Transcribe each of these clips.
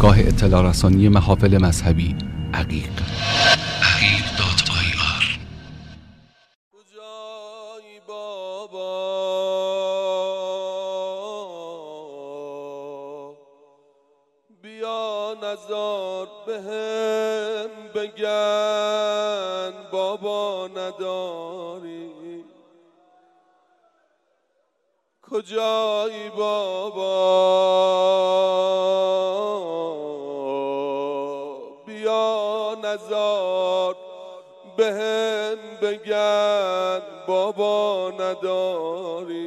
دستگاه اطلاع رسانی محافل مذهبی عقیق. کجایی بابا بیا نزار بهم بگن بابا نداری. کجایی بابا بیا نزار بهم بگن بابا نداری.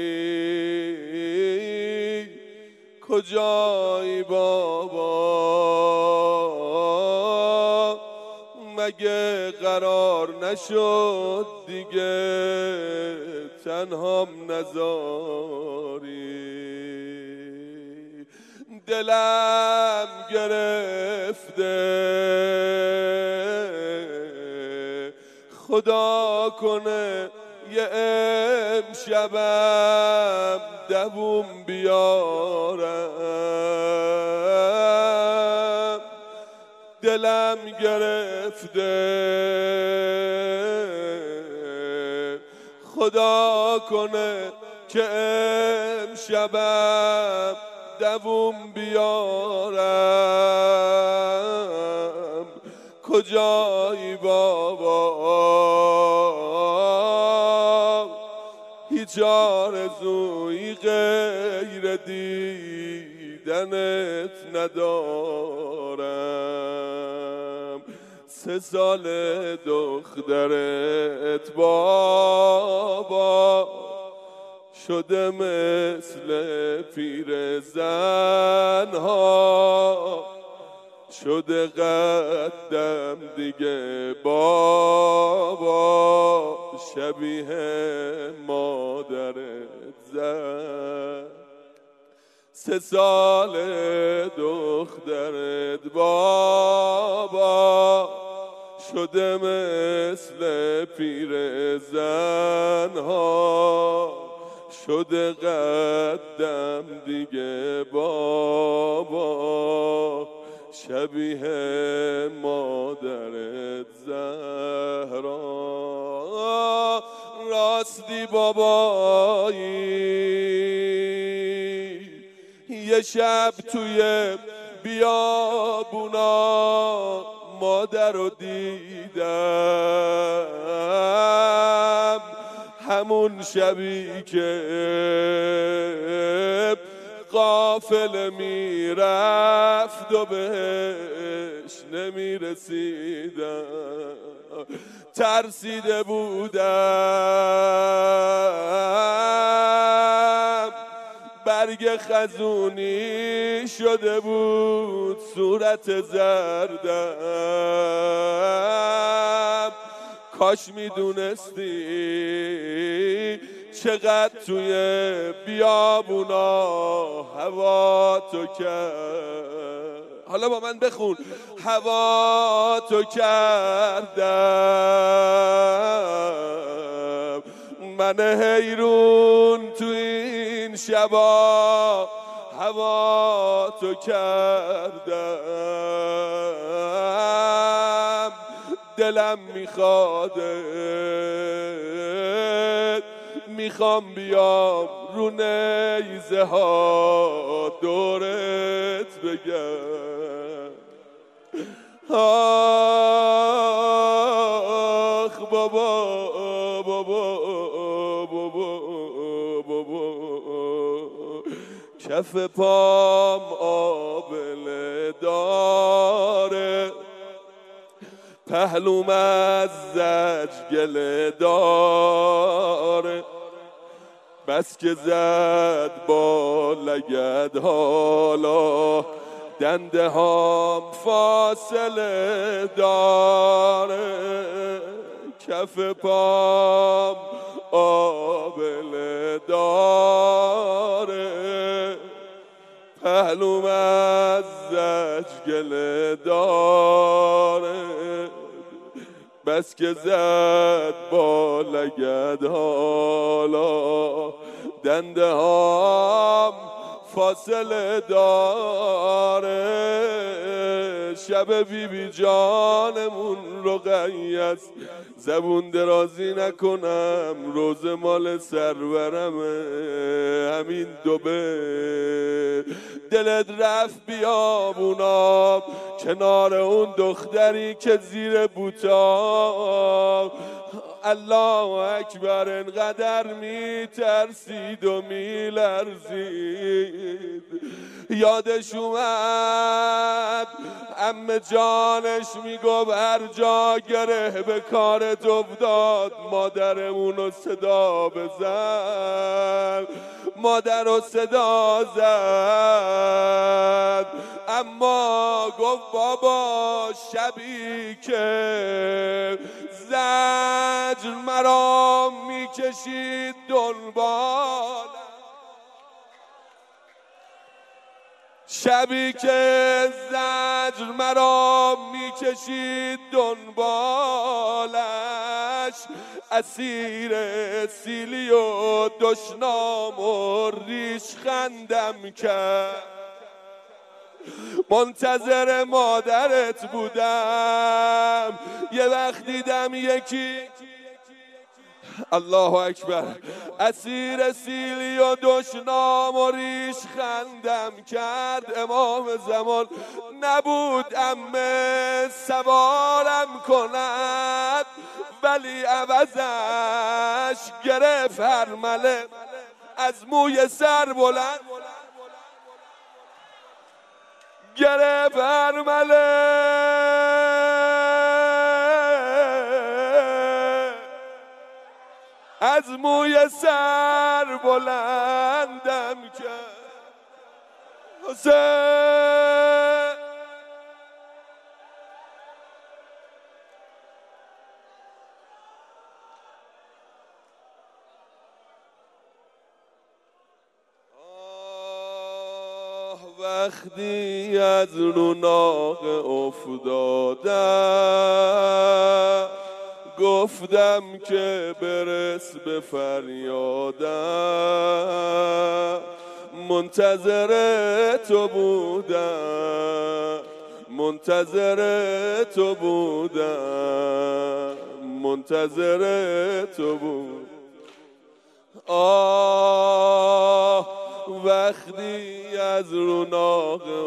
کجایی بابا مگه قرار نشد دیگه تنهام نذاری. دلم گرفته خدا کنه یه امشبم دووم بیارم. دلم گرفته خدا کنه که امشبم دووم بیارم. کجایی بابا هیچ آرزویی غیر دیدنت ندارم. 3 سال دخترت بابا شده مثل پیر زنها. شده قدم دیگه بابا شبیه مادرت زد. 3 سال دخترت بابا شده مثل پیر زنها. شده قدم دیگه بابا شبیه مادرت زهرا. راستی بابایی یه شب توی بیابونا مادر رو دیدم. همون شبی که قافله میرفت و بهش نمیرسیدم. ترسیده بودم برگ خزونی شده بود صورت زردم. کاش میدونستی چقدر توی بیابونا هوا تو کرد. حالا با من بخون. هوا تو کردم من حیرون تو این شبا. هوا تو کردم دلم میخوام بیام رو نیزه ها دورت بگم. آخ بابا بابا بابا بابا کف پام آبله داره. پهلوم از زج گله داره. بس که زد با لگد حالا دنده هام فاصله داره. کف پام آبله داره. پهلوم از زج گله داره. بس که زد با لگد حالا دنده هام فاصله داره. شب بی جانمون رقیه، زبون درازی نکنم روز مال سرورمه. همین دوبه دلت رفت بیابونا کنار اون دختری که زیر بوتا الله اکبر انقدر میترسید و میلرزید. یادش اومد عمه جانش میگفت هر جا گره به کارت افتاد مادرمونو صدا بزن. مادر رو صدا زد، اما گفت بابا شبی که زجر مرا میکشید دنبال، شبی که زجر مرا میکشید دنبالش، اسیر سیلی و دشنام و ریش خندم کرد. منتظر مادرت بودم، یه وقت دیدم یکی الله اکبر اسیر سیلی و دشنام و ریش خندم کرد. امام زمان نبود عمه سوارم کند، ولی عوضش گرفت هرمله از موی سر بلند، گرفت هرمله از موی سر بلندم کرد. حسین وقتی از رو ناقه افتادم گفتم که برس به فریادم، منتظر تو بودم، منتظر تو بودم، منتظر تو بودم. وقتی از رو ناقه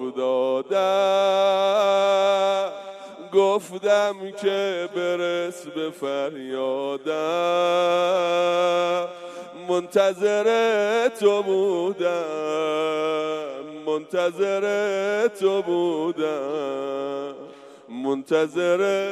افتادم گفتم که برس به فریادم، منتظر تو بودم، منتظر تو بودم، منتظر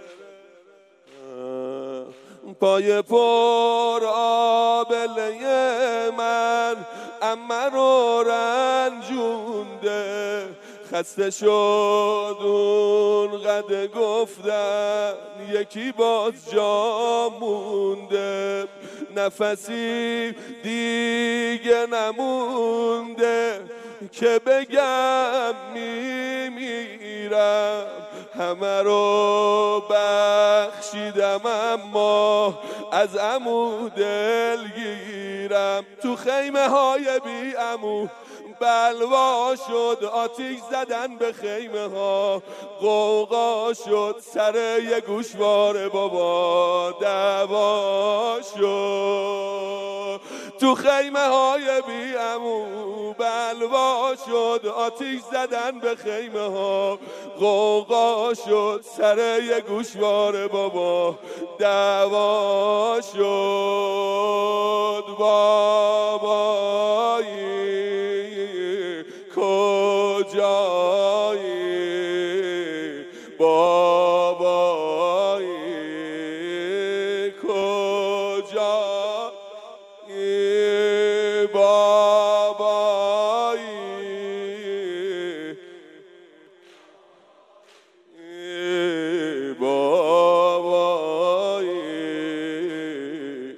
پای پر آبله من عمه رو رنجونده، خسته شد اون قد گفتن یکی باز جا مونده، نفسی دیگه نمونده که بگم میمیرم. همه رو بخشیدم اما از عمو دلگیرم. تو خیمه های بی عمو بلوا شد، آتیش زدن به خیمه ها، غوغا شد، سر یه گوشواره بابا دعوا شد. تو خیمه های بی عمو بلوا شد، آتیش زدن به خیمه ها، غوغا شد، سر یه گوشواره بابا دعوا شد. بابایی کجایی، بابایی کجایی، بابایی بابایی.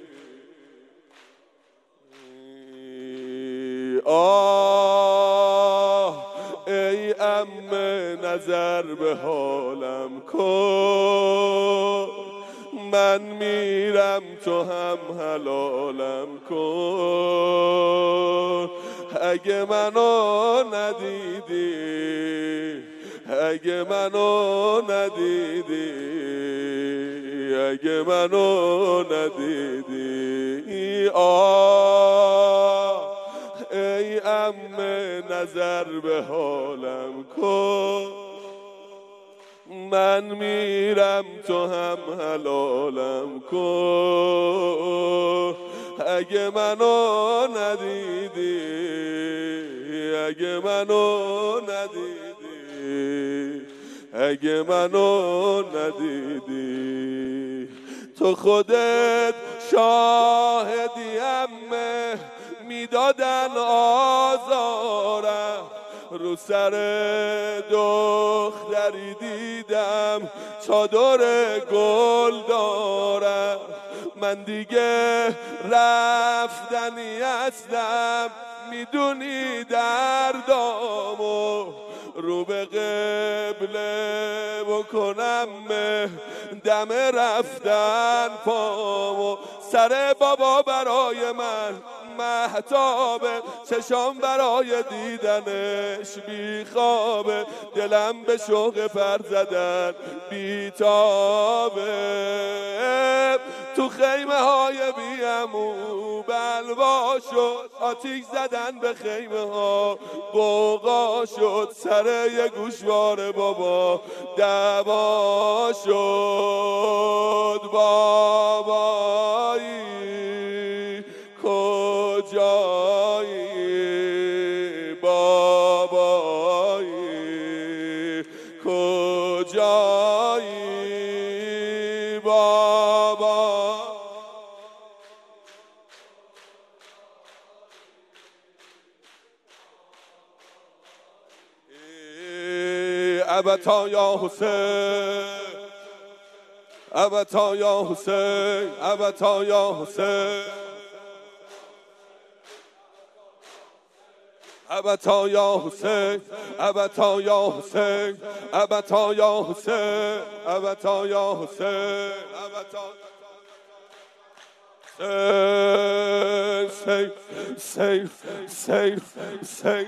ای عمه نظر به حالم کن، من میرم تو هم حلالم کن. اگه منو ندیدی، اگه منو ندیدی، اگه منو ندیدی، ای عمه نظر به حالم کن، من میرم تو هم حلالم کن، اگه منو ندیدی، اگه منو ندیدی، اگه منو ندیدی، تو خودت شاهدی عمه، میدادن آزارم، رو سر دختری دیدم چادر گل دارم، من دیگه رفتنی هستم، میدونی دردامو، رو به قبله بکنم دم رفتن پامو، سر بابا برای من مهتابه، چشام برای دیدنش بیخوابه، دلم به شوق پر زدن بیتابه، تو خیمه های بیامو بلوا شد، آتیش زدن به خیمه ها بوقا شد، سر یه گوشوار بابا دعوا شد، بابایی کجایی، بابایی کجایی، بابا ابتا یا حسین، ابتا یا حسین، ابتا یا حسین، ابتا یا حسین، ابتا یا حسین، ابتا یا حسین، ابتا یا حسین، ابتا safe, safe, safe, safe,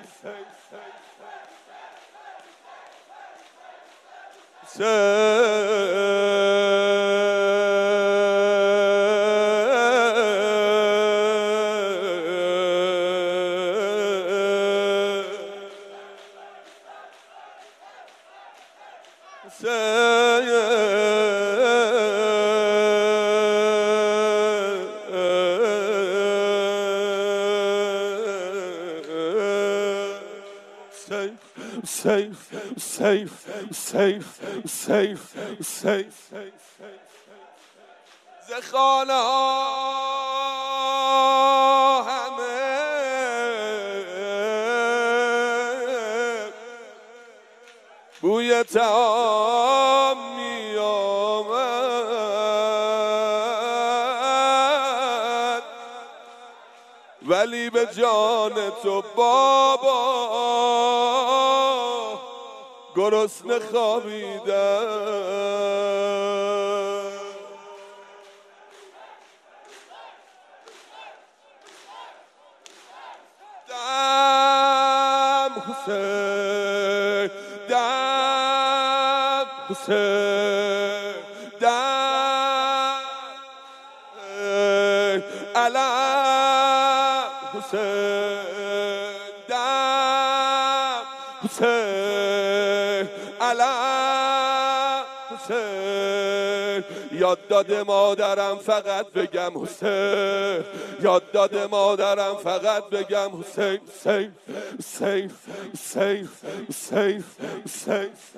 safe, safe, safe, safe, safe, زخانه ها همه بوی طعام می آمد، ولی به جان تو بابا گرسنه خوابیدم، دم حسین، دم حسین، دم علم حسین، دم حسین، علم حسین، یاد داده مادرم فقط بگم حسین، یاد داده مادرم فقط بگم حسین، سیف سیف سیف سیف سیف،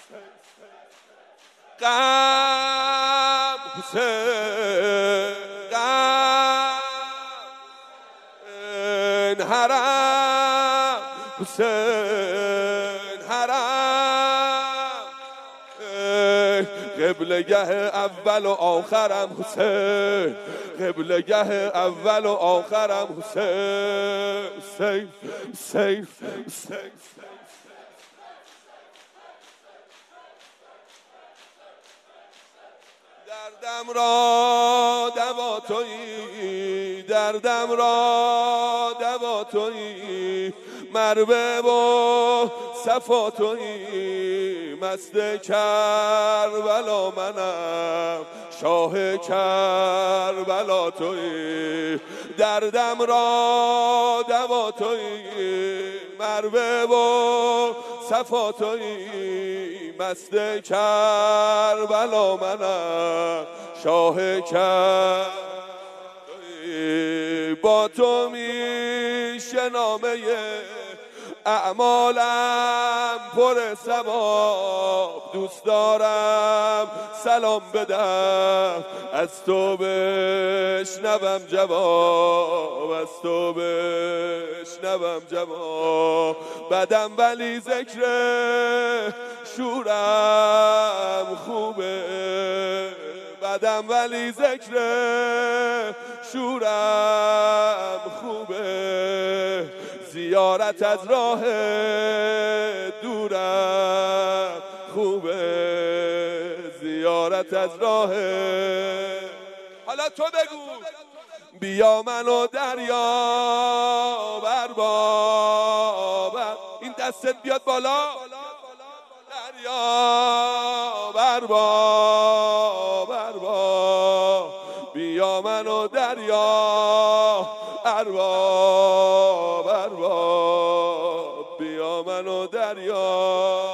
غم حسین، غم حرم حسین، حرم قبلگه اول و آخرم حسین، قبلگه اول و آخرم حسین، سیف سیف سیف، دردم را دوا تویی، دردم را دوا تویی، مروه و صفا تویی، مست کربلا منم، شاه کربلا تویی، دردم را دوا تویی، مروه و صفا تویی، مست کربلا منم، شاه کربلا تویی. با تو میشه نامه اعمالم پر ثواب، دوست دارم سلام بدم، از تو بشنوم جواب، از تو بشنوم جواب. بدم ولی ذکر شورم خوبه، بدم ولی ذکر شورم خوبه، زیارت از راه دورم خوبه، زیارت از راه. حالا تو بگو. بیا منو دریا بر بابر، این دستت بیاد بالا، دریا بر بابر، بیا منو دریا ارباب ارباب، بیا منو دریا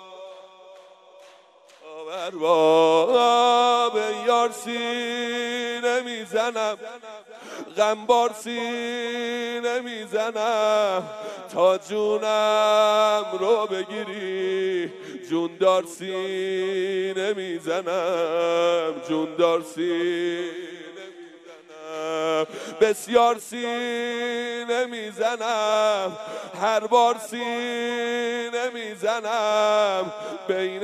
ارباب. یار سینه میزنم، غمبار سینه میزنم، تا جونم رو بگیری، جوندار سینه میزنم، جوندار سینه میزنم، بسیار سینه میزنم، هر بار سینه میزنم، بین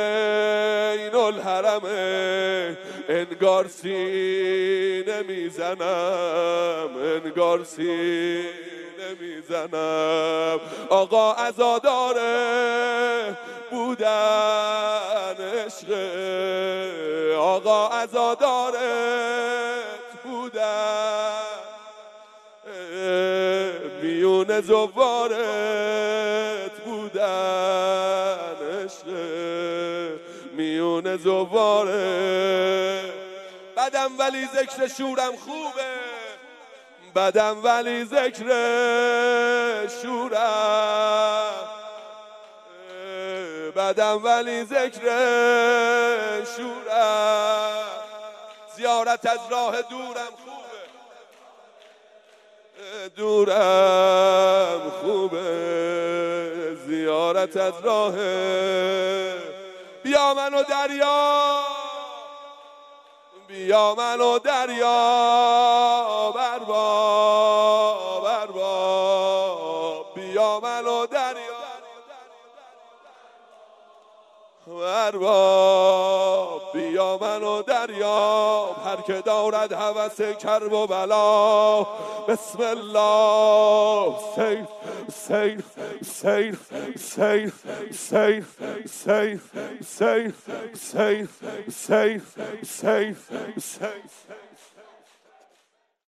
الحرمه انگار سینه میزنم، انگار سینه میزنم. آقا عزاداره بودن عشقه، آقا عزاداره بودن، میون زوارت بودن عشقه، میون زواره. بدم ولی ذکر شورم خوبه، بدم ولی ذکر شورم، بدم ولی ذکر شورم، زیارت از راه دورم خوبه، دورم خوبه، زیارت از راه. بیا منو دریا، بیا منو دریا بر باب ارباب، بیا منو دریا ارباب، بیا منو دریاب. هر که دارد هوس کرب و بلا، بسم الله سیر سیر سیر سیر سیر سیر سیر سیر سیر سیر سیر